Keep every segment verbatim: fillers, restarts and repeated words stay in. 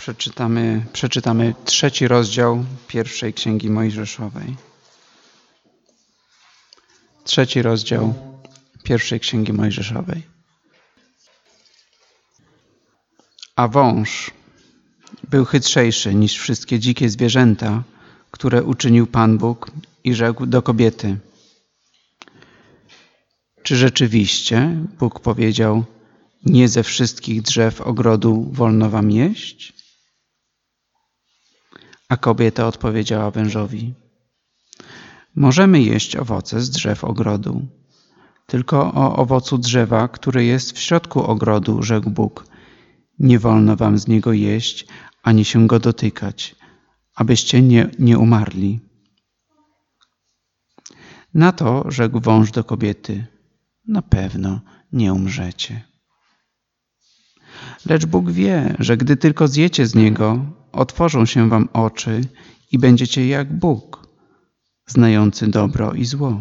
Przeczytamy, przeczytamy trzeci rozdział pierwszej Księgi Mojżeszowej. Trzeci rozdział pierwszej Księgi Mojżeszowej. A wąż był chytrzejszy niż wszystkie dzikie zwierzęta, które uczynił Pan Bóg, i rzekł do kobiety: czy rzeczywiście Bóg powiedział: nie ze wszystkich drzew ogrodu wolno wam jeść? A kobieta odpowiedziała wężowi: możemy jeść owoce z drzew ogrodu, tylko o owocu drzewa, który jest w środku ogrodu, rzekł Bóg: nie wolno wam z niego jeść, ani się go dotykać, abyście nie, nie umarli. Na to rzekł wąż do kobiety: na pewno nie umrzecie. Lecz Bóg wie, że gdy tylko zjecie z niego, otworzą się wam oczy i będziecie jak Bóg, znający dobro i zło.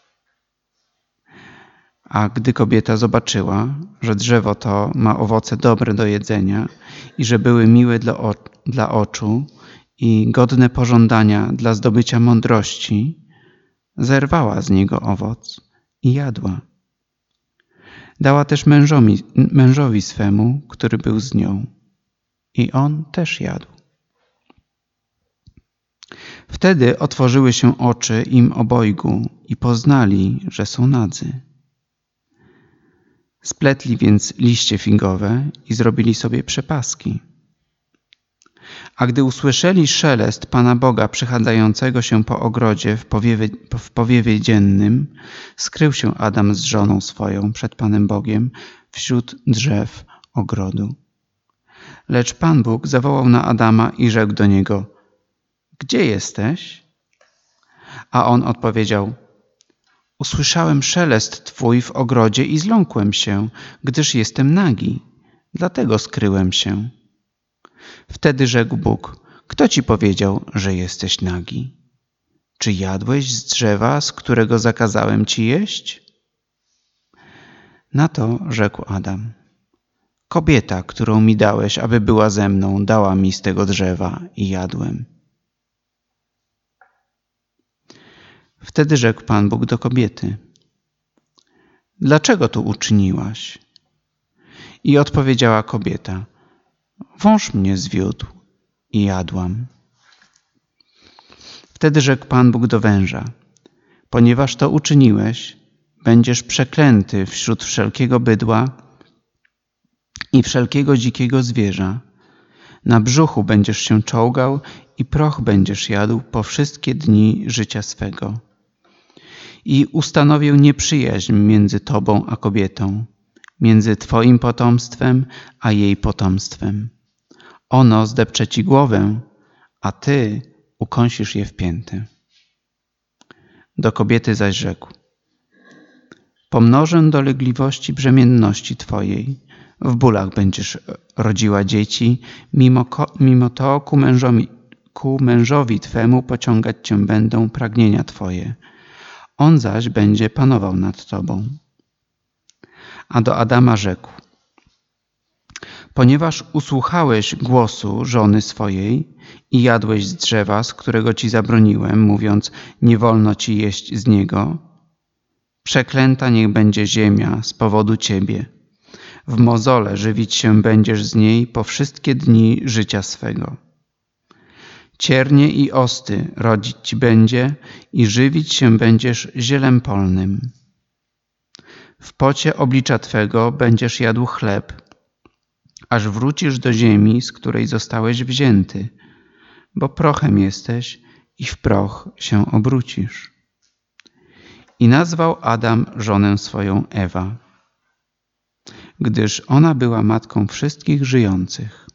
A gdy kobieta zobaczyła, że drzewo to ma owoce dobre do jedzenia i że były miłe dla, o, dla oczu i godne pożądania dla zdobycia mądrości, zerwała z niego owoc i jadła. Dała też mężowi, mężowi swemu, który był z nią, i on też jadł. Wtedy otworzyły się oczy im obojgu i poznali, że są nadzy. Spletli więc liście figowe i zrobili sobie przepaski. A gdy usłyszeli szelest Pana Boga przechadzającego się po ogrodzie w powiewie, w powiewie dziennym, skrył się Adam z żoną swoją przed Panem Bogiem wśród drzew ogrodu. Lecz Pan Bóg zawołał na Adama i rzekł do niego: gdzie jesteś? A on odpowiedział: usłyszałem szelest Twój w ogrodzie i zląkłem się, gdyż jestem nagi, dlatego skryłem się. Wtedy rzekł Bóg: kto ci powiedział, że jesteś nagi? Czy jadłeś z drzewa, z którego zakazałem ci jeść? Na to rzekł Adam: kobieta, którą mi dałeś, aby była ze mną, dała mi z tego drzewa i jadłem. Wtedy rzekł Pan Bóg do kobiety: dlaczego to uczyniłaś? I odpowiedziała kobieta: wąż mnie zwiódł i jadłam. Wtedy rzekł Pan Bóg do węża: ponieważ to uczyniłeś, będziesz przeklęty wśród wszelkiego bydła i wszelkiego dzikiego zwierza. Na brzuchu będziesz się czołgał i proch będziesz jadł po wszystkie dni życia swego. I ustanowię nieprzyjaźń między tobą a kobietą, między twoim potomstwem a jej potomstwem. Ono zdepcze ci głowę, a ty ukąsisz je w pięty. Do kobiety zaś rzekł: pomnożę dolegliwości brzemienności twojej, w bólach będziesz rodziła dzieci, mimo, mimo to ku mężowi, ku mężowi twemu pociągać cię będą pragnienia twoje. On zaś będzie panował nad tobą. A do Adama rzekł: ponieważ usłuchałeś głosu żony swojej i jadłeś z drzewa, z którego ci zabroniłem, mówiąc: nie wolno ci jeść z niego, przeklęta niech będzie ziemia z powodu ciebie. W mozole żywić się będziesz z niej po wszystkie dni życia swego. Ciernie i osty rodzić ci będzie i żywić się będziesz zielem polnym. W pocie oblicza twego będziesz jadł chleb, aż wrócisz do ziemi, z której zostałeś wzięty, bo prochem jesteś i w proch się obrócisz. I nazwał Adam żonę swoją Ewa, gdyż ona była matką wszystkich żyjących.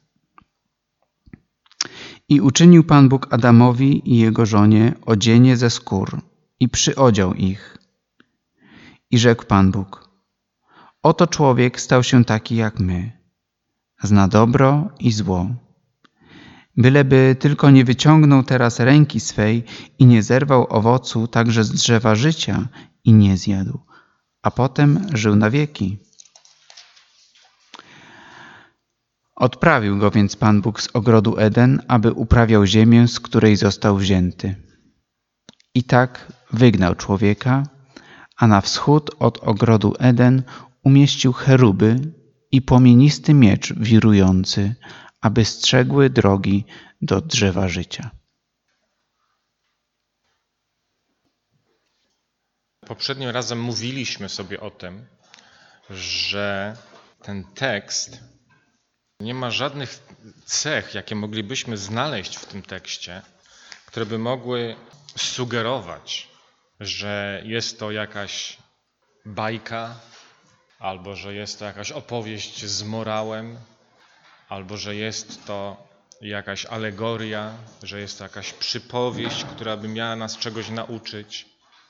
I uczynił Pan Bóg Adamowi i jego żonie odzienie ze skór i przyodział ich. I rzekł Pan Bóg: oto człowiek stał się taki jak my, zna dobro i zło. Byleby tylko nie wyciągnął teraz ręki swej i nie zerwał owocu także z drzewa życia i nie zjadł, a potem żył na wieki. Odprawił go więc Pan Bóg z ogrodu Eden, aby uprawiał ziemię, z której został wzięty. I tak wygnał człowieka, a na wschód od ogrodu Eden umieścił cheruby i płomienisty miecz wirujący, aby strzegły drogi do drzewa życia. Poprzednim razem mówiliśmy sobie o tym, że ten tekst nie ma żadnych cech, jakie moglibyśmy znaleźć w tym tekście, które by mogły sugerować, że jest to jakaś bajka, albo że jest to jakaś opowieść z morałem, albo że jest to jakaś alegoria, że jest to jakaś przypowieść, która by miała nas czegoś nauczyć,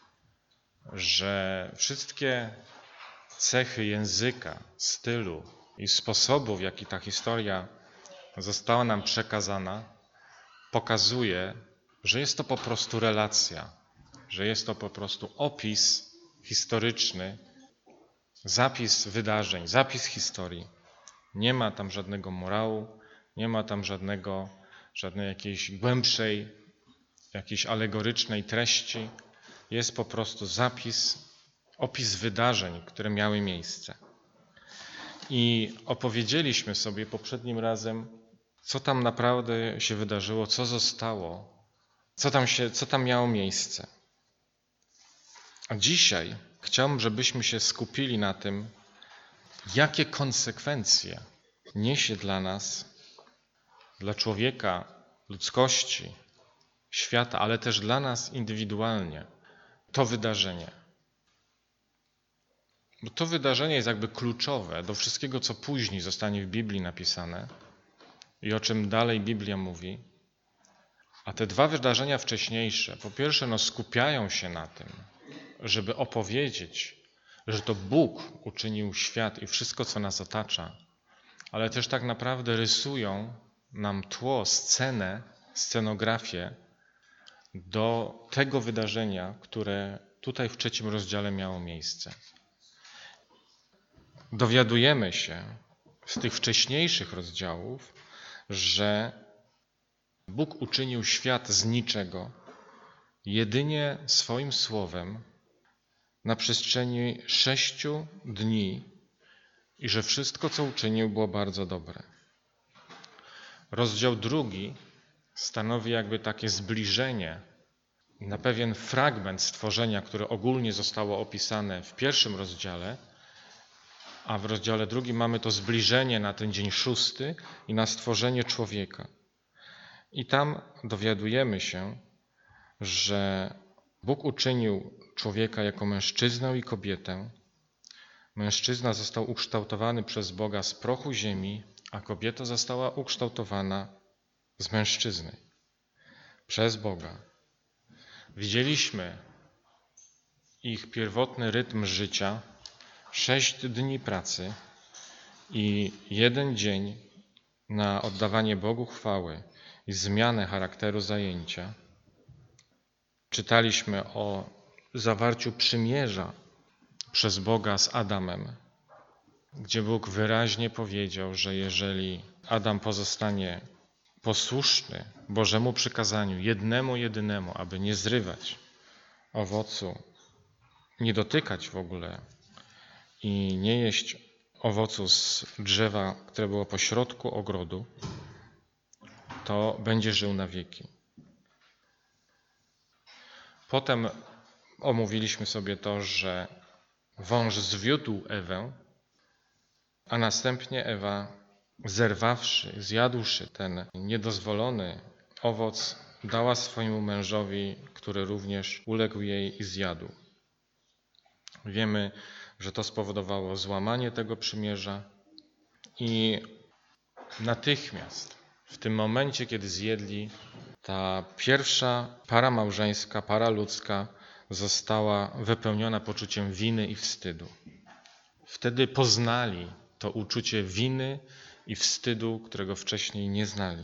że wszystkie cechy języka, stylu i sposobu, w jaki ta historia została nam przekazana, pokazuje, że jest to po prostu relacja, że jest to po prostu opis historyczny, zapis wydarzeń, zapis historii. Nie ma tam żadnego morału, nie ma tam żadnego, żadnej jakiejś głębszej, jakiejś alegorycznej treści. Jest po prostu zapis, opis wydarzeń, które miały miejsce. I opowiedzieliśmy sobie poprzednim razem, co tam naprawdę się wydarzyło, co zostało, co tam, się, co tam miało miejsce. A dzisiaj chciałbym, żebyśmy się skupili na tym, jakie konsekwencje niesie dla nas, dla człowieka, ludzkości, świata, ale też dla nas indywidualnie to wydarzenie. Bo to wydarzenie jest jakby kluczowe do wszystkiego, co później zostanie w Biblii napisane i o czym dalej Biblia mówi. A te dwa wydarzenia wcześniejsze, po pierwsze, no, skupiają się na tym, żeby opowiedzieć, że to Bóg uczynił świat i wszystko, co nas otacza, ale też tak naprawdę rysują nam tło, scenę, scenografię do tego wydarzenia, które tutaj w trzecim rozdziale miało miejsce. Dowiadujemy się z tych wcześniejszych rozdziałów, że Bóg uczynił świat z niczego, jedynie swoim słowem na przestrzeni sześciu dni i że wszystko, co uczynił, było bardzo dobre. Rozdział drugi stanowi jakby takie zbliżenie na pewien fragment stworzenia, które ogólnie zostało opisane w pierwszym rozdziale, a w rozdziale drugim mamy to zbliżenie na ten dzień szósty i na stworzenie człowieka. I tam dowiadujemy się, że Bóg uczynił człowieka jako mężczyznę i kobietę. Mężczyzna został ukształtowany przez Boga z prochu ziemi, a kobieta została ukształtowana z mężczyzny przez Boga. Widzieliśmy ich pierwotny rytm życia, sześć dni pracy i jeden dzień na oddawanie Bogu chwały i zmianę charakteru zajęcia. Czytaliśmy o zawarciu przymierza przez Boga z Adamem, gdzie Bóg wyraźnie powiedział, że jeżeli Adam pozostanie posłuszny Bożemu przykazaniu, jednemu jedynemu, aby nie zrywać owocu, nie dotykać w ogóle i nie jeść owocu z drzewa, które było pośrodku ogrodu, to będzie żył na wieki. Potem omówiliśmy sobie to, że wąż zwiódł Ewę, a następnie Ewa, zerwawszy, zjadłszy ten niedozwolony owoc, dała swojemu mężowi, który również uległ jej i zjadł. Wiemy, że to spowodowało złamanie tego przymierza i natychmiast w tym momencie, kiedy zjedli, ta pierwsza para małżeńska, para ludzka została wypełniona poczuciem winy i wstydu. Wtedy poznali to uczucie winy i wstydu, którego wcześniej nie znali.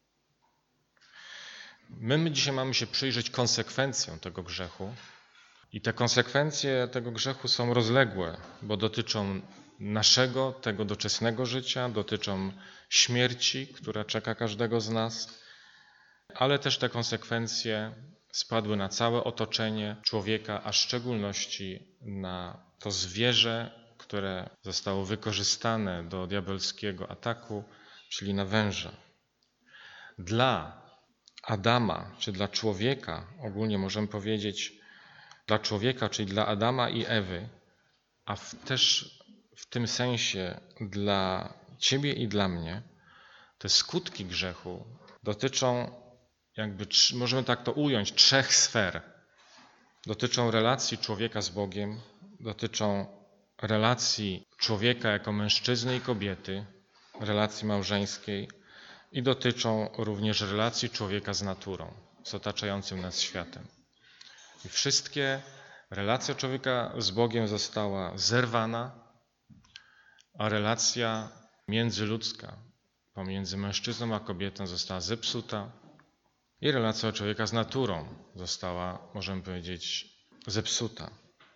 My dzisiaj mamy się przyjrzeć konsekwencjom tego grzechu i te konsekwencje tego grzechu są rozległe, bo dotyczą naszego, tego doczesnego życia, dotyczą śmierci, która czeka każdego z nas, ale też te konsekwencje spadły na całe otoczenie człowieka, a w szczególności na to zwierzę, które zostało wykorzystane do diabelskiego ataku, czyli na węża. Dla Adama, czy dla człowieka, ogólnie możemy powiedzieć dla człowieka, czyli dla Adama i Ewy, a w, też w tym sensie dla ciebie i dla mnie, te skutki grzechu dotyczą, jakby możemy tak to ująć, trzech sfer. Dotyczą relacji człowieka z Bogiem, dotyczą relacji człowieka jako mężczyzny i kobiety, relacji małżeńskiej i dotyczą również relacji człowieka z naturą, z otaczającym nas światem. I wszystkie relacja człowieka z Bogiem została zerwana, a relacja międzyludzka pomiędzy mężczyzną a kobietą została zepsuta i relacja człowieka z naturą została, możemy powiedzieć, zepsuta.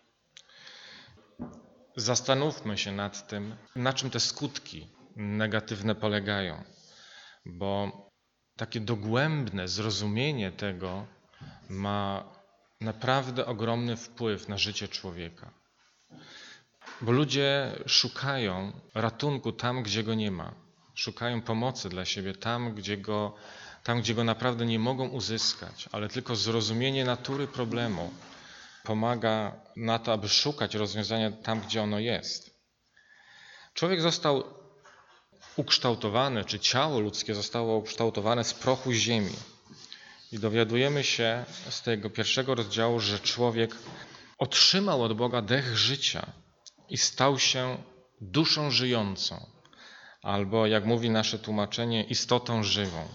Zastanówmy się nad tym, na czym te skutki negatywne polegają, bo takie dogłębne zrozumienie tego ma naprawdę ogromny wpływ na życie człowieka. Bo ludzie szukają ratunku tam, gdzie go nie ma. Szukają pomocy dla siebie tam, gdzie go, tam, gdzie go naprawdę nie mogą uzyskać, ale tylko zrozumienie natury problemu pomaga na to, aby szukać rozwiązania tam, gdzie ono jest. Człowiek został ukształtowany, czy ciało ludzkie zostało ukształtowane z prochu ziemi. I dowiadujemy się z tego pierwszego rozdziału, że człowiek otrzymał od Boga dech życia i stał się duszą żyjącą, albo jak mówi nasze tłumaczenie, istotą żywą.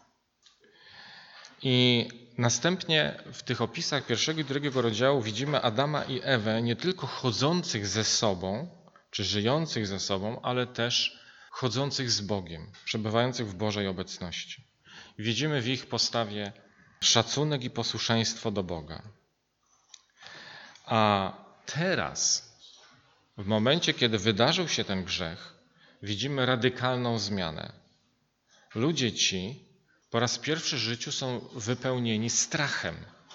I następnie w tych opisach pierwszego i drugiego rozdziału widzimy Adama i Ewę nie tylko chodzących ze sobą, czy żyjących ze sobą, ale też chodzących z Bogiem, przebywających w Bożej obecności. Widzimy w ich postawie szacunek i posłuszeństwo do Boga. A teraz, w momencie, kiedy wydarzył się ten grzech, widzimy radykalną zmianę. Ludzie ci po raz pierwszy w życiu są wypełnieni strachem.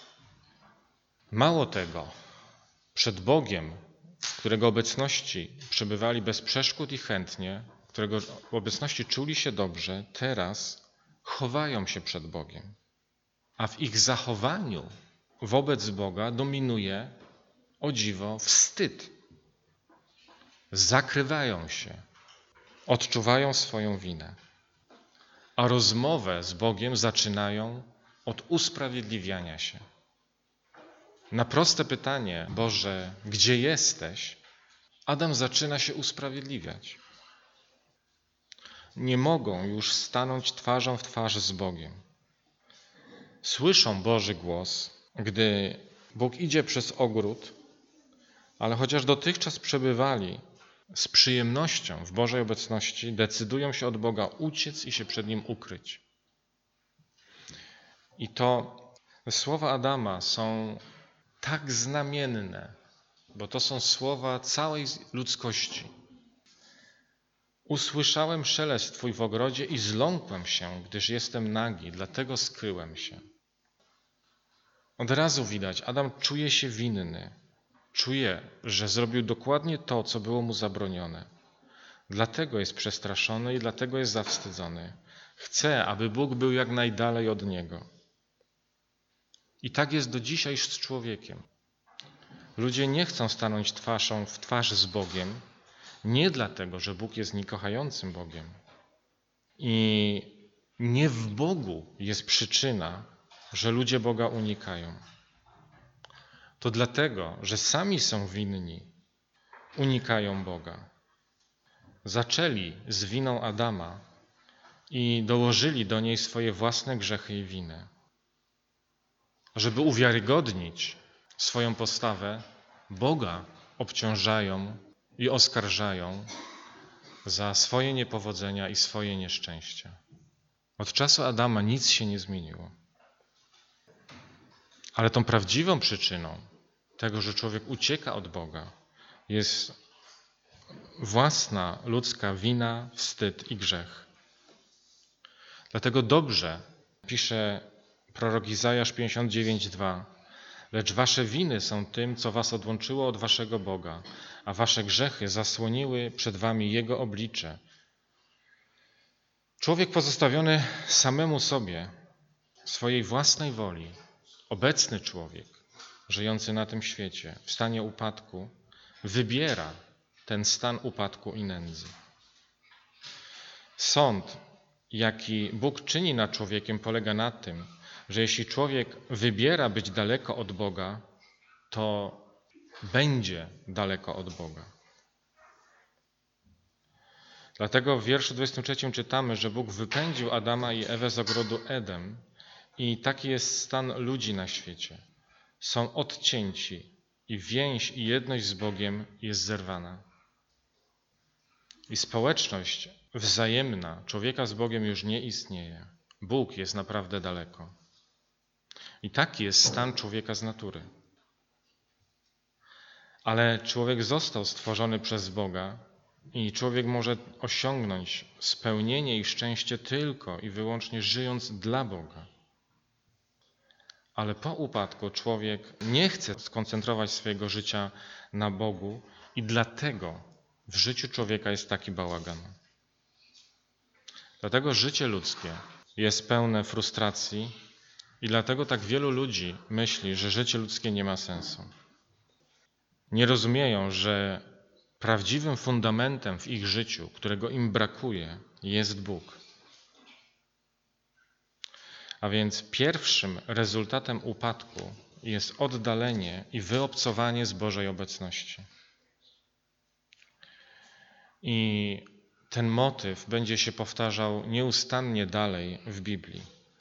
Mało tego, przed Bogiem, w którego obecności przebywali bez przeszkód i chętnie, w którego obecności czuli się dobrze, teraz chowają się przed Bogiem. A w ich zachowaniu wobec Boga dominuje, o dziwo, wstyd. Zakrywają się, odczuwają swoją winę, a rozmowę z Bogiem zaczynają od usprawiedliwiania się. Na proste pytanie, Boże, gdzie jesteś? Adam zaczyna się usprawiedliwiać. Nie mogą już stanąć twarzą w twarz z Bogiem. Słyszą Boży głos, gdy Bóg idzie przez ogród, ale chociaż dotychczas przebywali z przyjemnością w Bożej obecności, decydują się od Boga uciec i się przed Nim ukryć. I to słowa Adama są tak znamienne, bo to są słowa całej ludzkości. Usłyszałem szelest Twój w ogrodzie i zląkłem się, gdyż jestem nagi, dlatego skryłem się. Od razu widać, Adam czuje się winny. Czuje, że zrobił dokładnie to, co było mu zabronione. Dlatego jest przestraszony i dlatego jest zawstydzony. Chce, aby Bóg był jak najdalej od niego. I tak jest do dzisiaj z człowiekiem. Ludzie nie chcą stanąć twarzą w twarz z Bogiem, nie dlatego, że Bóg jest niekochającym Bogiem. I nie w Bogu jest przyczyna, że ludzie Boga unikają. To dlatego, że sami są winni, unikają Boga. Zaczęli z winą Adama i dołożyli do niej swoje własne grzechy i winy. Żeby uwiarygodnić swoją postawę, Boga obciążają i oskarżają za swoje niepowodzenia i swoje nieszczęścia. Od czasu Adama nic się nie zmieniło. Ale tą prawdziwą przyczyną tego, że człowiek ucieka od Boga, jest własna ludzka wina, wstyd i grzech. Dlatego dobrze pisze prorok Izajasz pięćdziesiąt dziewięć, dwa. Lecz wasze winy są tym, co was odłączyło od waszego Boga, a wasze grzechy zasłoniły przed wami Jego oblicze. Człowiek pozostawiony samemu sobie, swojej własnej woli, obecny człowiek, żyjący na tym świecie, w stanie upadku, wybiera ten stan upadku i nędzy. Sąd, jaki Bóg czyni nad człowiekiem, polega na tym, że jeśli człowiek wybiera być daleko od Boga, to będzie daleko od Boga. Dlatego w wierszu dwudziestym trzecim czytamy, że Bóg wypędził Adama i Ewę z ogrodu Edem i taki jest stan ludzi na świecie. Są odcięci i więź i jedność z Bogiem jest zerwana. I społeczność wzajemna człowieka z Bogiem już nie istnieje. Bóg jest naprawdę daleko. I taki jest stan człowieka z natury. Ale człowiek został stworzony przez Boga i człowiek może osiągnąć spełnienie i szczęście tylko i wyłącznie żyjąc dla Boga. Ale po upadku człowiek nie chce skoncentrować swojego życia na Bogu i dlatego w życiu człowieka jest taki bałagan. Dlatego życie ludzkie jest pełne frustracji i dlatego tak wielu ludzi myśli, że życie ludzkie nie ma sensu. Nie rozumieją, że prawdziwym fundamentem w ich życiu, którego im brakuje, jest Bóg. A więc pierwszym rezultatem upadku jest oddalenie i wyobcowanie z Bożej obecności. I ten motyw będzie się powtarzał nieustannie dalej w Biblii.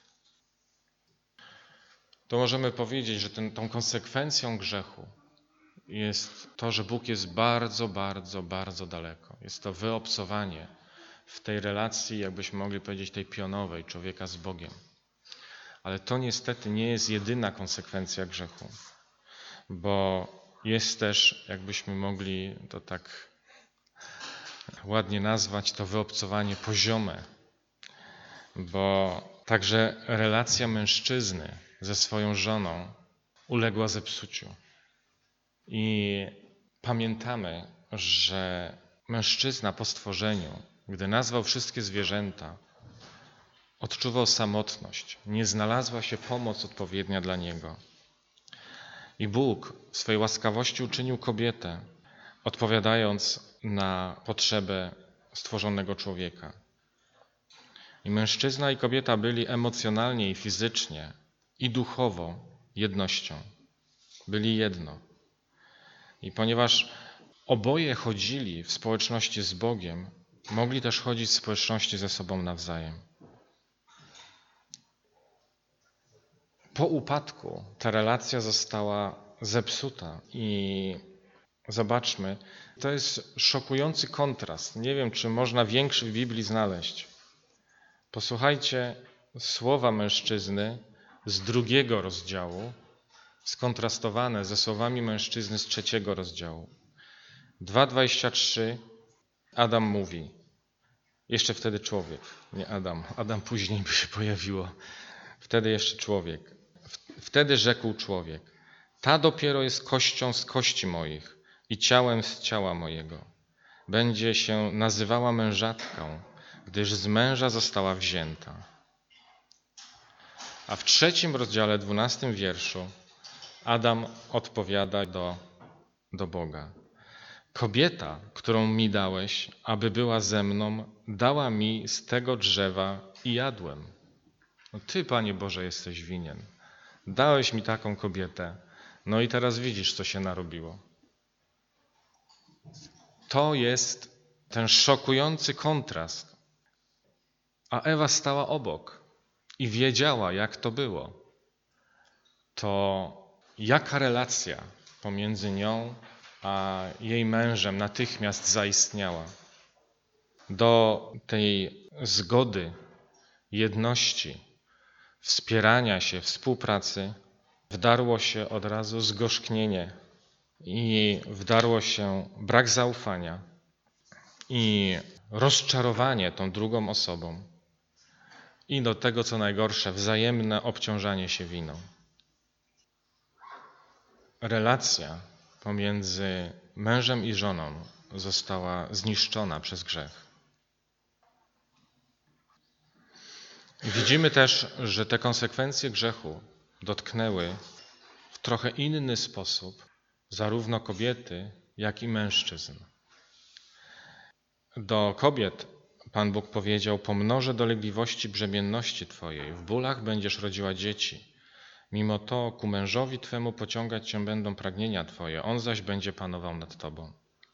To możemy powiedzieć, że ten, tą konsekwencją grzechu jest to, że Bóg jest bardzo, bardzo, bardzo daleko. Jest to wyobcowanie w tej relacji, jakbyśmy mogli powiedzieć, tej pionowej człowieka z Bogiem. Ale to niestety nie jest jedyna konsekwencja grzechu, bo jest też, jakbyśmy mogli to tak ładnie nazwać, to wyobcowanie poziome, bo także relacja mężczyzny ze swoją żoną uległa zepsuciu. I pamiętamy, że mężczyzna po stworzeniu, gdy nazwał wszystkie zwierzęta, odczuwał samotność. Nie znalazła się pomoc odpowiednia dla niego. I Bóg w swojej łaskawości uczynił kobietę, odpowiadając na potrzebę stworzonego człowieka. I mężczyzna i kobieta byli emocjonalnie i fizycznie i duchowo jednością. Byli jedno. I ponieważ oboje chodzili w społeczności z Bogiem, mogli też chodzić w społeczności ze sobą nawzajem. Po upadku ta relacja została zepsuta i zobaczmy, to jest szokujący kontrast. Nie wiem, czy można większy w Biblii znaleźć. Posłuchajcie słowa mężczyzny z drugiego rozdziału, skontrastowane ze słowami mężczyzny z trzeciego rozdziału. dwa dwadzieścia trzy Adam mówi, jeszcze wtedy człowiek, nie Adam, Adam później by się pojawiło, wtedy jeszcze człowiek. Wtedy rzekł człowiek, ta dopiero jest kością z kości moich i ciałem z ciała mojego. Będzie się nazywała mężatką, gdyż z męża została wzięta. A w trzecim rozdziale, dwunastym wierszu, Adam odpowiada do, do Boga. Kobieta, którą mi dałeś, aby była ze mną, dała mi z tego drzewa i jadłem. No Ty, Panie Boże, jesteś winien. Dałeś mi taką kobietę, no i teraz widzisz, co się narobiło. To jest ten szokujący kontrast. A Ewa stała obok i wiedziała, jak to było. To jaka relacja pomiędzy nią a jej mężem natychmiast zaistniała. Do tej zgody, jedności, wspierania się, współpracy wdarło się od razu zgorzknienie i wdarło się brak zaufania, i rozczarowanie tą drugą osobą i do tego, co najgorsze, wzajemne obciążanie się winą. Relacja pomiędzy mężem i żoną została zniszczona przez grzech. Widzimy też, że te konsekwencje grzechu dotknęły w trochę inny sposób zarówno kobiety, jak i mężczyzn. Do kobiet Pan Bóg powiedział: pomnożę dolegliwości brzemienności Twojej, w bólach będziesz rodziła dzieci. Mimo to ku mężowi Twemu pociągać Cię będą pragnienia Twoje, on zaś będzie panował nad Tobą.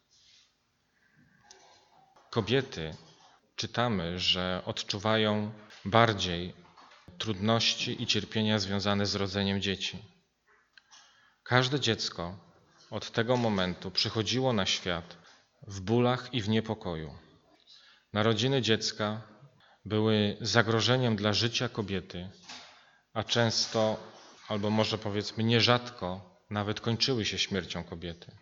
Kobiety, czytamy, że odczuwają bardziej trudności i cierpienia związane z rodzeniem dzieci. Każde dziecko od tego momentu przychodziło na świat w bólach i w niepokoju. Narodziny dziecka były zagrożeniem dla życia kobiety, a często, albo może powiedzmy nierzadko, nawet kończyły się śmiercią kobiety.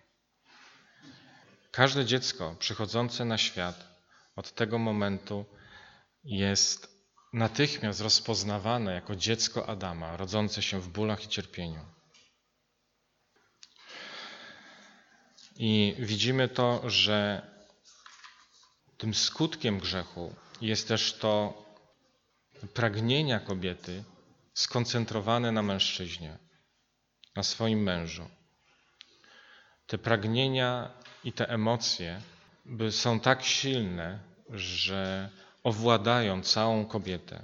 Każde dziecko przychodzące na świat od tego momentu jest natychmiast rozpoznawane jako dziecko Adama, rodzące się w bólach i cierpieniu. I widzimy to, że tym skutkiem grzechu jest też to pragnienia kobiety skoncentrowane na mężczyźnie, na swoim mężu. Te pragnienia i te emocje są tak silne, że owładają całą kobietę.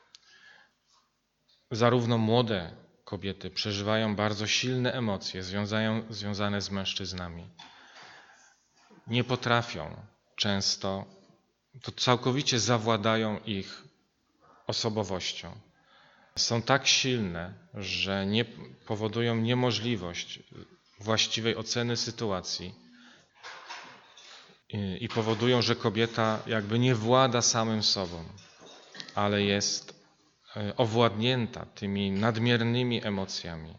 Zarówno młode kobiety przeżywają bardzo silne emocje związają, związane z mężczyznami. Nie potrafią często, to całkowicie zawładają ich osobowością. Są tak silne, że nie powodują niemożliwość właściwej oceny sytuacji i, i powodują, że kobieta jakby nie włada samym sobą, ale jest owładnięta tymi nadmiernymi emocjami.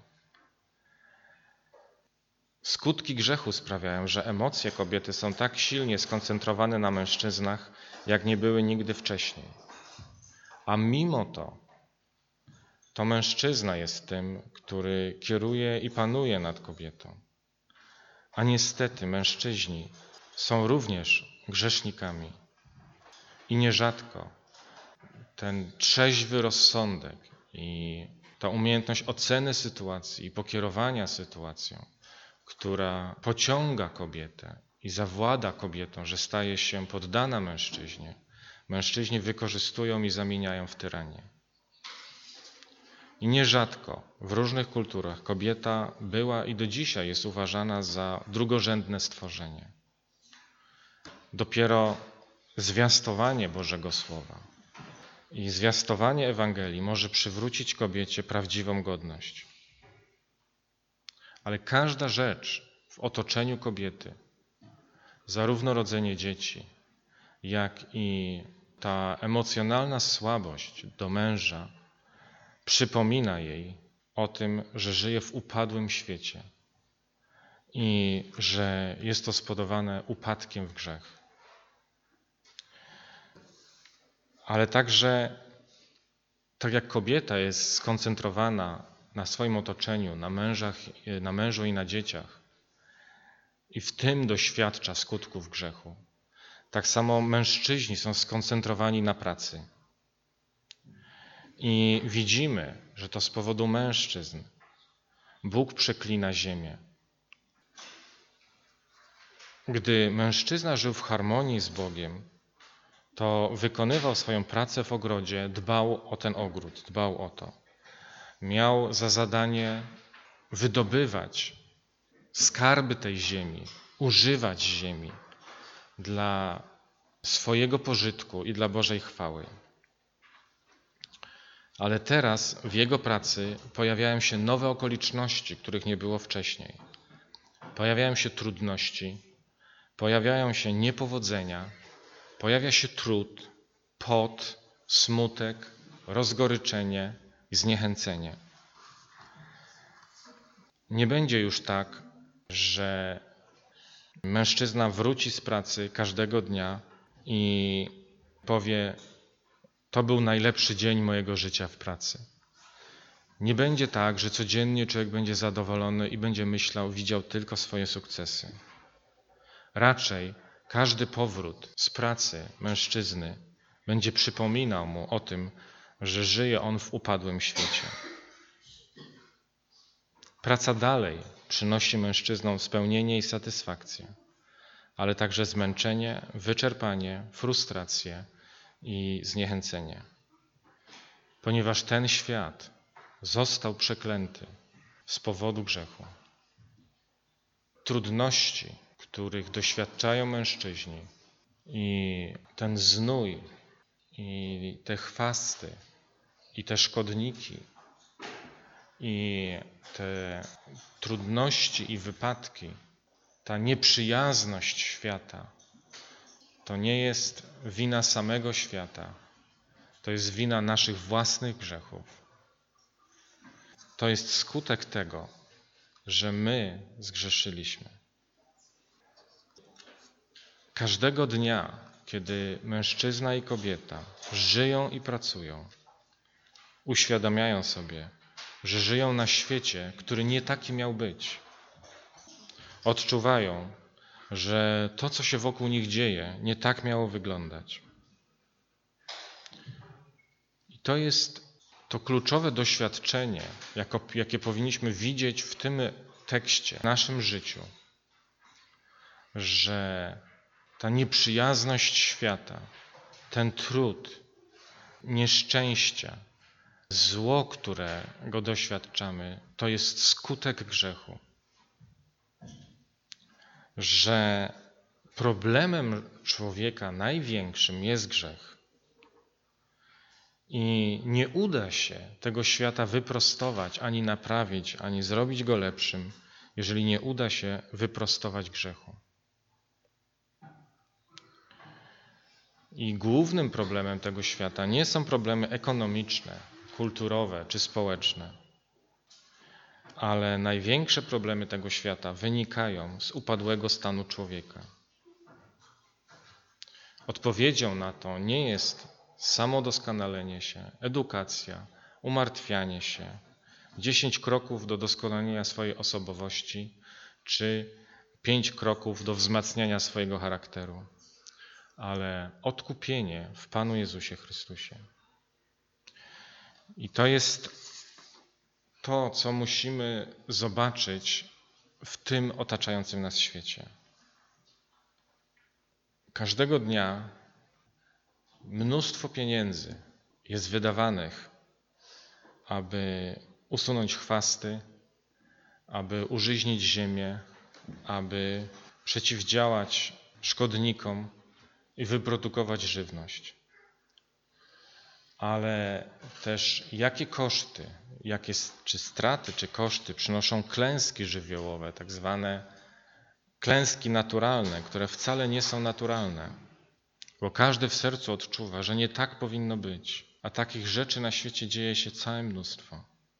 Skutki grzechu sprawiają, że emocje kobiety są tak silnie skoncentrowane na mężczyznach, jak nie były nigdy wcześniej. A mimo to, to mężczyzna jest tym, który kieruje i panuje nad kobietą. A niestety mężczyźni są również grzesznikami. I nierzadko ten trzeźwy rozsądek i ta umiejętność oceny sytuacji i pokierowania sytuacją, która pociąga kobietę i zawłada kobietą, że staje się poddana mężczyźnie, mężczyźni wykorzystują i zamieniają w tyranię. I nierzadko w różnych kulturach kobieta była i do dzisiaj jest uważana za drugorzędne stworzenie. Dopiero zwiastowanie Bożego Słowa i zwiastowanie Ewangelii może przywrócić kobiecie prawdziwą godność. Ale każda rzecz w otoczeniu kobiety, zarówno rodzenie dzieci, jak i ta emocjonalna słabość do męża, przypomina jej o tym, że żyje w upadłym świecie i że jest to spowodowane upadkiem w grzech. Ale także, tak jak kobieta jest skoncentrowana na swoim otoczeniu, na, mężach, na mężu i na dzieciach i w tym doświadcza skutków grzechu, tak samo mężczyźni są skoncentrowani na pracy. I widzimy, że to z powodu mężczyzn Bóg przeklina ziemię. Gdy mężczyzna żył w harmonii z Bogiem, to wykonywał swoją pracę w ogrodzie, dbał o ten ogród, dbał o to. Miał za zadanie wydobywać skarby tej ziemi, używać ziemi dla swojego pożytku i dla Bożej chwały. Ale teraz w jego pracy pojawiają się nowe okoliczności, których nie było wcześniej. Pojawiają się trudności, pojawiają się niepowodzenia, pojawia się trud, pot, smutek, rozgoryczenie i zniechęcenie. Nie będzie już tak, że mężczyzna wróci z pracy każdego dnia i powie: to był najlepszy dzień mojego życia w pracy. Nie będzie tak, że codziennie człowiek będzie zadowolony i będzie myślał, widział tylko swoje sukcesy. Raczej każdy powrót z pracy mężczyzny będzie przypominał mu o tym, że żyje on w upadłym świecie. Praca dalej przynosi mężczyznom spełnienie i satysfakcję, ale także zmęczenie, wyczerpanie, frustrację i zniechęcenie. Ponieważ ten świat został przeklęty z powodu grzechu. Trudności, których doświadczają mężczyźni, i ten znój, i te chwasty, i te szkodniki, i te trudności i wypadki, ta nieprzyjazność świata, to nie jest wina samego świata, to jest wina naszych własnych grzechów. To jest skutek tego, że my zgrzeszyliśmy. Każdego dnia, kiedy mężczyzna i kobieta żyją i pracują, uświadamiają sobie, że żyją na świecie, który nie taki miał być. Odczuwają, że to, co się wokół nich dzieje, nie tak miało wyglądać. I to jest to kluczowe doświadczenie, jako, jakie powinniśmy widzieć w tym tekście, w naszym życiu, że ta nieprzyjazność świata, ten trud, nieszczęścia, zło, którego doświadczamy, to jest skutek grzechu. Że problemem człowieka największym jest grzech. I nie uda się tego świata wyprostować, ani naprawić, ani zrobić go lepszym, jeżeli nie uda się wyprostować grzechu. I głównym problemem tego świata nie są problemy ekonomiczne, kulturowe czy społeczne, ale największe problemy tego świata wynikają z upadłego stanu człowieka. Odpowiedzią na to nie jest samodoskonalenie się, edukacja, umartwianie się, dziesięć kroków do doskonalenia swojej osobowości, czy pięć kroków do wzmacniania swojego charakteru, ale odkupienie w Panu Jezusie Chrystusie. I to jest to, co musimy zobaczyć w tym otaczającym nas świecie. Każdego dnia mnóstwo pieniędzy jest wydawanych, aby usunąć chwasty, aby użyźnić ziemię, aby przeciwdziałać szkodnikom i wyprodukować żywność. Ale też jakie koszty, jakie czy straty, czy koszty przynoszą klęski żywiołowe, tak zwane klęski naturalne, które wcale nie są naturalne. Bo każdy w sercu odczuwa, że nie tak powinno być, a takich rzeczy na świecie dzieje się całe mnóstwo.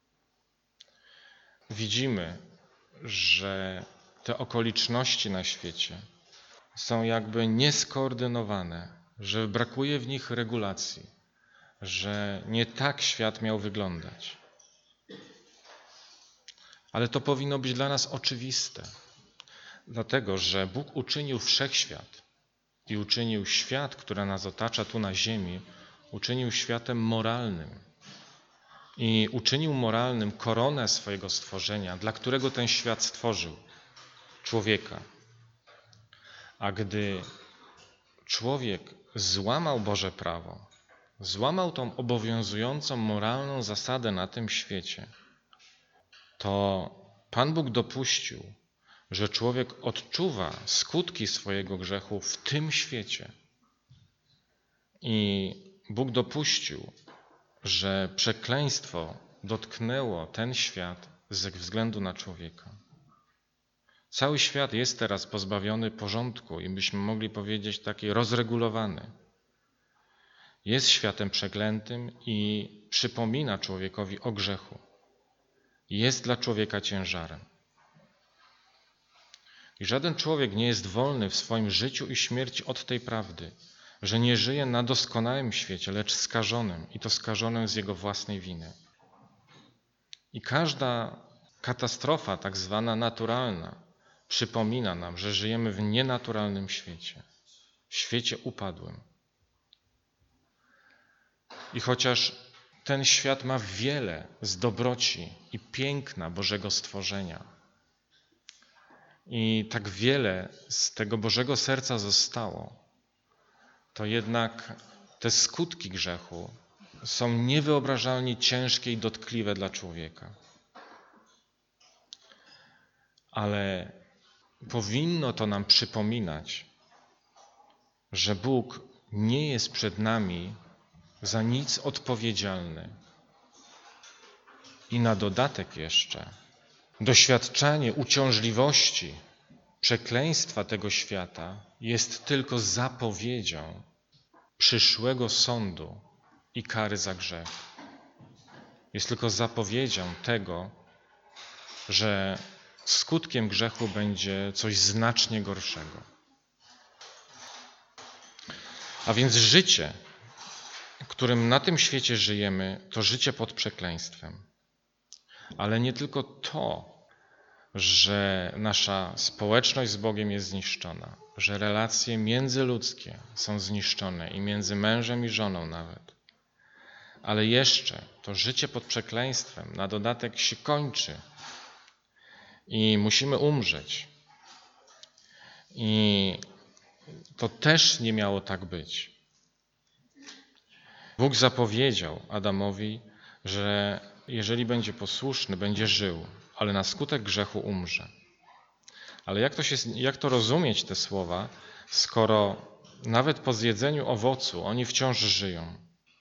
Widzimy, że te okoliczności na świecie są jakby nieskoordynowane, że brakuje w nich regulacji, że nie tak świat miał wyglądać. Ale to powinno być dla nas oczywiste, dlatego że Bóg uczynił wszechświat i uczynił świat, który nas otacza tu na ziemi, uczynił światem moralnym. I uczynił moralnym koronę swojego stworzenia, dla którego ten świat stworzył, człowieka. A gdy człowiek złamał Boże prawo, złamał tą obowiązującą moralną zasadę na tym świecie, to Pan Bóg dopuścił, że człowiek odczuwa skutki swojego grzechu w tym świecie. I Bóg dopuścił, że przekleństwo dotknęło ten świat ze względu na człowieka. Cały świat jest teraz pozbawiony porządku i byśmy mogli powiedzieć taki rozregulowany. Jest światem przeklętym i przypomina człowiekowi o grzechu. Jest dla człowieka ciężarem. I żaden człowiek nie jest wolny w swoim życiu i śmierci od tej prawdy, że nie żyje na doskonałym świecie, lecz skażonym, i to skażonym z jego własnej winy. I każda katastrofa, tak zwana naturalna, przypomina nam, że żyjemy w nienaturalnym świecie, w świecie upadłym. I chociaż ten świat ma wiele z dobroci i piękna Bożego stworzenia i tak wiele z tego Bożego serca zostało, to jednak te skutki grzechu są niewyobrażalnie ciężkie i dotkliwe dla człowieka. Ale powinno to nam przypominać, że Bóg nie jest przed nami za nic odpowiedzialny. I na dodatek jeszcze doświadczanie uciążliwości, przekleństwa tego świata jest tylko zapowiedzią przyszłego sądu i kary za grzech. Jest tylko zapowiedzią tego, że skutkiem grzechu będzie coś znacznie gorszego. A więc życie, którym na tym świecie żyjemy, to życie pod przekleństwem. Ale nie tylko to, że nasza społeczność z Bogiem jest zniszczona, że relacje międzyludzkie są zniszczone i między mężem i żoną nawet, ale jeszcze to życie pod przekleństwem na dodatek się kończy i musimy umrzeć. I to też nie miało tak być. Bóg zapowiedział Adamowi, że jeżeli będzie posłuszny, będzie żył, ale na skutek grzechu umrze. Ale jak to, się, jak to rozumieć te słowa, skoro nawet po zjedzeniu owocu oni wciąż żyją?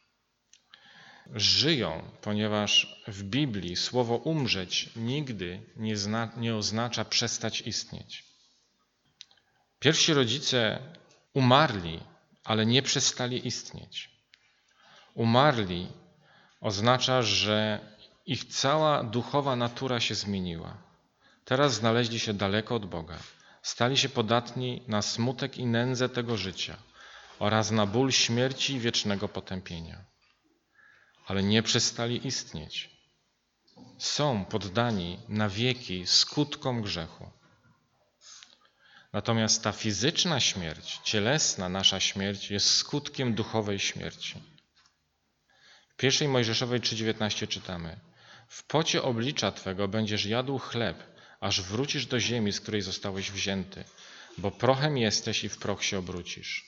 Żyją, ponieważ w Biblii słowo umrzeć nigdy nie, zna, nie oznacza przestać istnieć. Pierwsi rodzice umarli, ale nie przestali istnieć. Umarli oznacza, że ich cała duchowa natura się zmieniła. Teraz znaleźli się daleko od Boga. Stali się podatni na smutek i nędzę tego życia oraz na ból śmierci i wiecznego potępienia. Ale nie przestali istnieć. Są poddani na wieki skutkom grzechu. Natomiast ta fizyczna śmierć, cielesna nasza śmierć jest skutkiem duchowej śmierci. W pierwszej Mojżeszowej trzy dziewiętnaście czytamy: w pocie oblicza Twego będziesz jadł chleb, aż wrócisz do ziemi, z której zostałeś wzięty, bo prochem jesteś i w proch się obrócisz.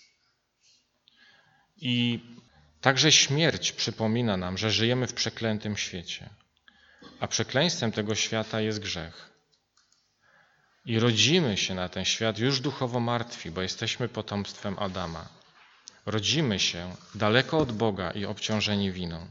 I także śmierć przypomina nam, że żyjemy w przeklętym świecie, a przekleństwem tego świata jest grzech. I rodzimy się na ten świat już duchowo martwi, bo jesteśmy potomstwem Adama. Rodzimy się daleko od Boga i obciążeni winą.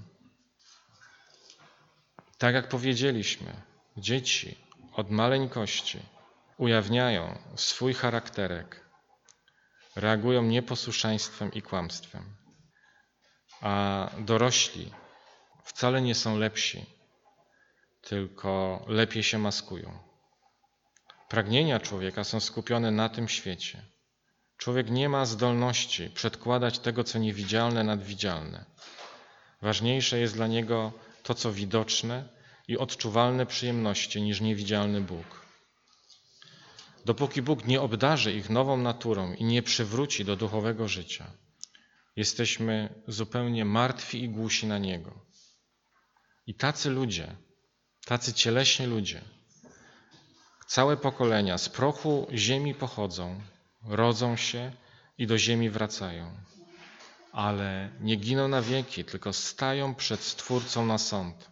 Tak jak powiedzieliśmy, dzieci od maleńkości ujawniają swój charakterek, reagują nieposłuszeństwem i kłamstwem, a dorośli wcale nie są lepsi, tylko lepiej się maskują. Pragnienia człowieka są skupione na tym świecie. Człowiek nie ma zdolności przedkładać tego, co niewidzialne, nad widzialne. Ważniejsze jest dla niego to, co widoczne i odczuwalne przyjemności, niż niewidzialny Bóg. Dopóki Bóg nie obdarzy ich nową naturą i nie przywróci do duchowego życia, jesteśmy zupełnie martwi i głusi na Niego. I tacy ludzie, tacy cieleśni ludzie, całe pokolenia z prochu ziemi pochodzą, rodzą się i do ziemi wracają, ale nie giną na wieki, tylko stają przed Stwórcą na sąd.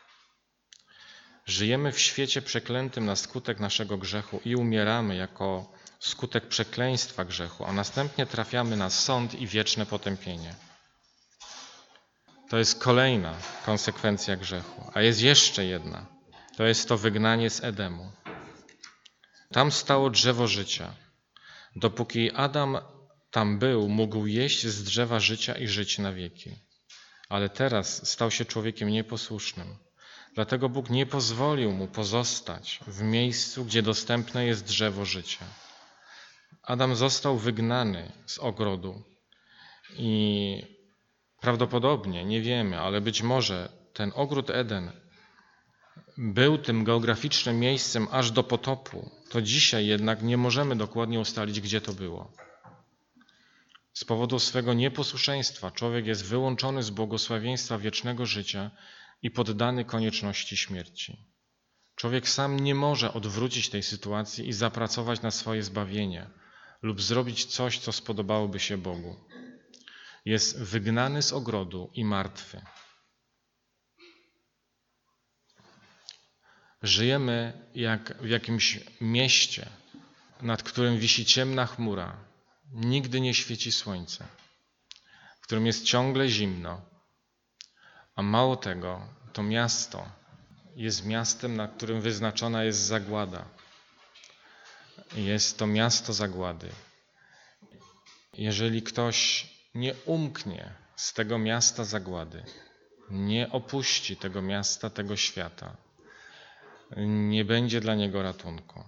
Żyjemy w świecie przeklętym na skutek naszego grzechu i umieramy jako skutek przekleństwa grzechu, a następnie trafiamy na sąd i wieczne potępienie. To jest kolejna konsekwencja grzechu, a jest jeszcze jedna. To jest to wygnanie z Edemu. Tam stało drzewo życia. Dopóki Adam tam był, mógł jeść z drzewa życia i żyć na wieki. Ale teraz stał się człowiekiem nieposłusznym. Dlatego Bóg nie pozwolił mu pozostać w miejscu, gdzie dostępne jest drzewo życia. Adam został wygnany z ogrodu i prawdopodobnie, nie wiemy, ale być może ten ogród Eden był tym geograficznym miejscem aż do potopu. To dzisiaj jednak nie możemy dokładnie ustalić, gdzie to było. Z powodu swego nieposłuszeństwa człowiek jest wyłączony z błogosławieństwa wiecznego życia i poddany konieczności śmierci. Człowiek sam nie może odwrócić tej sytuacji i zapracować na swoje zbawienie lub zrobić coś, co spodobałoby się Bogu. Jest wygnany z ogrodu i martwy. Żyjemy jak w jakimś mieście, nad którym wisi ciemna chmura. Nigdy nie świeci słońce, w którym jest ciągle zimno. A mało tego, to miasto jest miastem, na którym wyznaczona jest zagłada. Jest to miasto zagłady. Jeżeli ktoś nie umknie z tego miasta zagłady, nie opuści tego miasta, tego świata, nie będzie dla niego ratunku.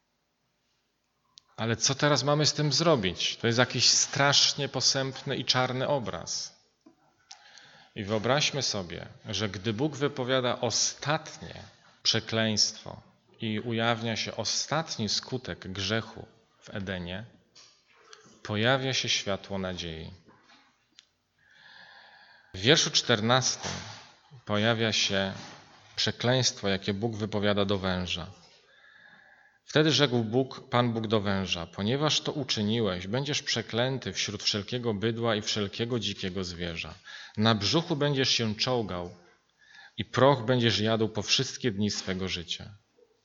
Ale co teraz mamy z tym zrobić? To jest jakiś strasznie posępny i czarny obraz. I wyobraźmy sobie, że gdy Bóg wypowiada ostatnie przekleństwo i ujawnia się ostatni skutek grzechu w Edenie, pojawia się światło nadziei. W wierszu czternastym pojawia się przekleństwo, jakie Bóg wypowiada do węża. Wtedy rzekł Bóg, Pan Bóg do węża: ponieważ to uczyniłeś, będziesz przeklęty wśród wszelkiego bydła i wszelkiego dzikiego zwierza. Na brzuchu będziesz się czołgał i proch będziesz jadł po wszystkie dni swego życia.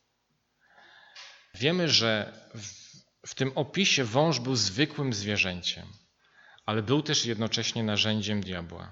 Wiemy, że w, w tym opisie wąż był zwykłym zwierzęciem, ale był też jednocześnie narzędziem diabła.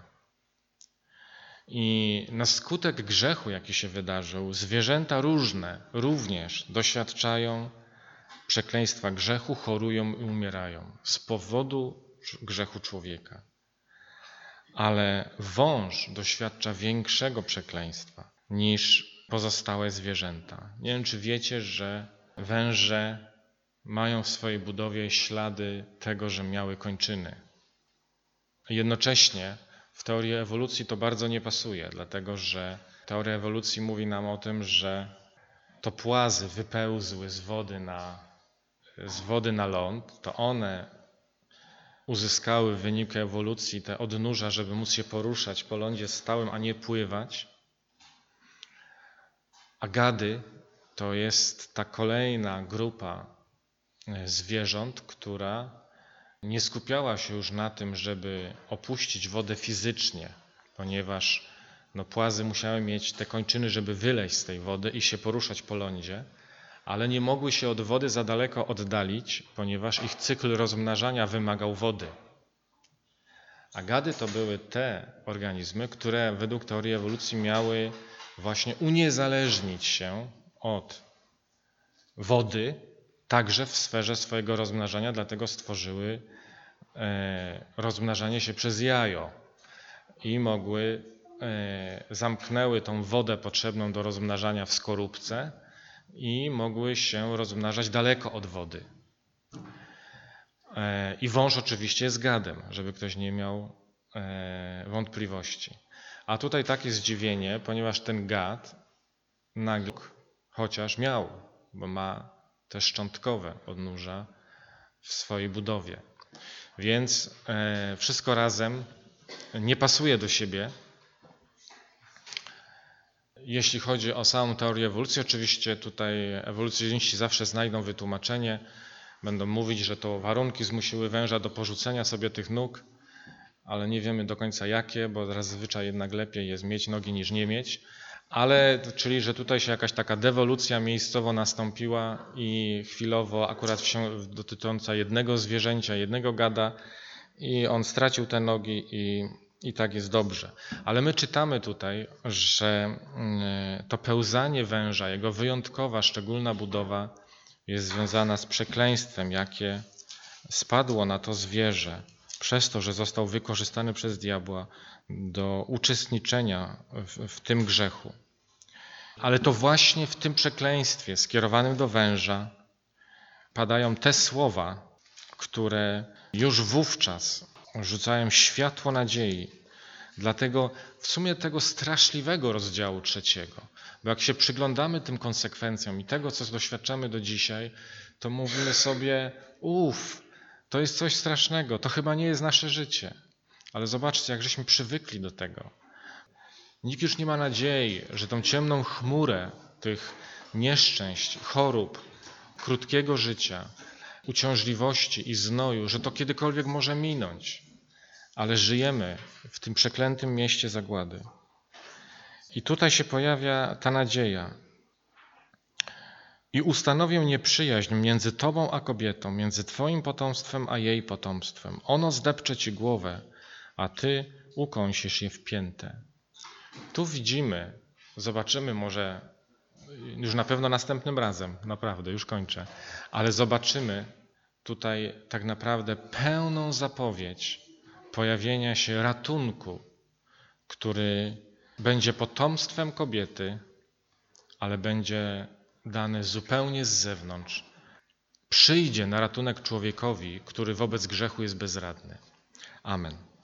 I na skutek grzechu, jaki się wydarzył, zwierzęta różne również doświadczają przekleństwa grzechu, chorują i umierają z powodu grzechu człowieka. Ale wąż doświadcza większego przekleństwa niż pozostałe zwierzęta. Nie wiem, czy wiecie, że węże mają w swojej budowie ślady tego, że miały kończyny. Jednocześnie w teorii ewolucji to bardzo nie pasuje, dlatego że teoria ewolucji mówi nam o tym, że to płazy wypełzły z wody na, z wody na ląd, to one uzyskały w wyniku ewolucji te odnóża, żeby móc się poruszać po lądzie stałym, a nie pływać. A gady to jest ta kolejna grupa zwierząt, która nie skupiała się już na tym, żeby opuścić wodę fizycznie, ponieważ no, płazy musiały mieć te kończyny, żeby wyleźć z tej wody i się poruszać po lądzie, ale nie mogły się od wody za daleko oddalić, ponieważ ich cykl rozmnażania wymagał wody. A gady to były te organizmy, które według teorii ewolucji miały właśnie uniezależnić się od wody, także w sferze swojego rozmnażania, dlatego stworzyły e, rozmnażanie się przez jajo i mogły, e, zamknęły tą wodę potrzebną do rozmnażania w skorupce i mogły się rozmnażać daleko od wody. E, I wąż oczywiście jest gadem, żeby ktoś nie miał e, wątpliwości. A tutaj takie zdziwienie, ponieważ ten gad nagle, chociaż miał, bo ma te szczątkowe odnóża w swojej budowie. Więc e, wszystko razem nie pasuje do siebie. Jeśli chodzi o samą teorię ewolucji, oczywiście tutaj ewolucjoniści zawsze znajdą wytłumaczenie. Będą mówić, że to warunki zmusiły węża do porzucenia sobie tych nóg, ale nie wiemy do końca jakie, bo zazwyczaj jednak lepiej jest mieć nogi niż nie mieć. Ale, czyli, że tutaj się jakaś taka dewolucja miejscowo nastąpiła i chwilowo akurat się dotycząca jednego zwierzęcia, jednego gada i on stracił te nogi i, i tak jest dobrze. Ale my czytamy tutaj, że to pełzanie węża, jego wyjątkowa, szczególna budowa jest związana z przekleństwem, jakie spadło na to zwierzę przez to, że został wykorzystany przez diabła do uczestniczenia w, w tym grzechu. Ale to właśnie w tym przekleństwie skierowanym do węża padają te słowa, które już wówczas rzucają światło nadziei dla tego, w sumie tego straszliwego rozdziału trzeciego. Bo jak się przyglądamy tym konsekwencjom i tego, co doświadczamy do dzisiaj, to mówimy sobie, uff, to jest coś strasznego, to chyba nie jest nasze życie. Ale zobaczcie, jak żeśmy przywykli do tego. Nikt już nie ma nadziei, że tą ciemną chmurę tych nieszczęść, chorób, krótkiego życia, uciążliwości i znoju, że to kiedykolwiek może minąć. Ale żyjemy w tym przeklętym mieście zagłady. I tutaj się pojawia ta nadzieja. I ustanowię nieprzyjaźń między tobą a kobietą, między twoim potomstwem a jej potomstwem. Ono zdepcze ci głowę, a ty ukąsisz je w piętę. Tu widzimy, zobaczymy może, już na pewno następnym razem, naprawdę, już kończę, ale zobaczymy tutaj tak naprawdę pełną zapowiedź pojawienia się ratunku, który będzie potomstwem kobiety, ale będzie dany zupełnie z zewnątrz. Przyjdzie na ratunek człowiekowi, który wobec grzechu jest bezradny. Amen.